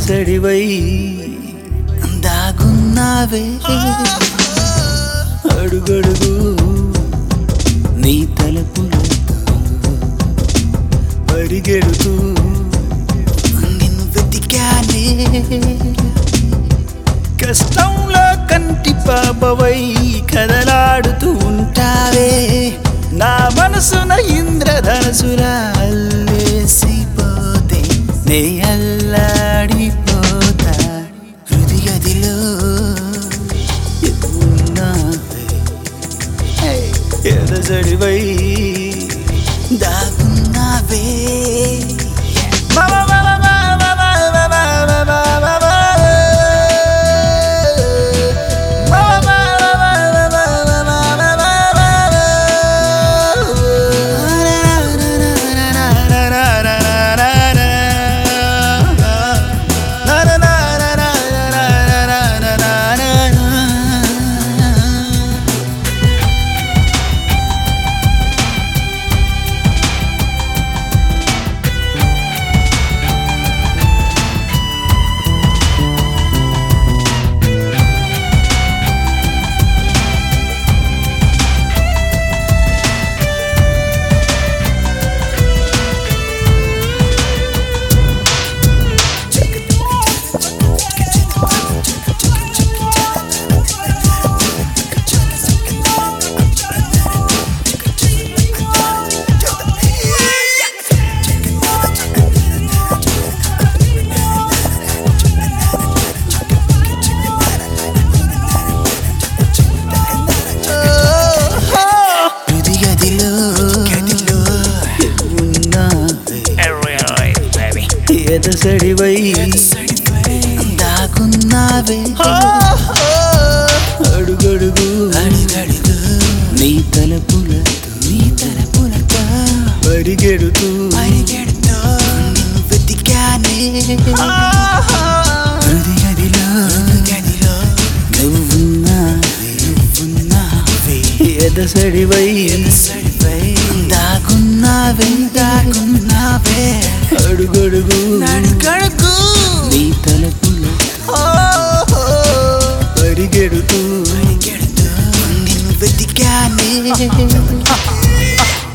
ఎదసడివై దాగున్నావే అడుగడుగు నీ తలపులతో పరిగెడుతూ నిన్ను వెతికానే కష్టంలో కంటి పాపవై కదలాడుతూ ఉంటావే నా మనసున ఇంద్రధనసులా అల్లేసిపోతే నే అల్లాడిపోతా హృదయదిలో ఎదసడివై దాగున్నావే ఎదసడివై దాగున్నావే అడుగడుగు నీ తలపులతో పరిగెడుతూ నిన్ను వెతికానే హృదయదిలో నువ్వున్నావే ఎదసడివై దాగున్నావే అడుగడుగు నీ తలపులతో పరిగెడుతూ నిన్ను వెతికానే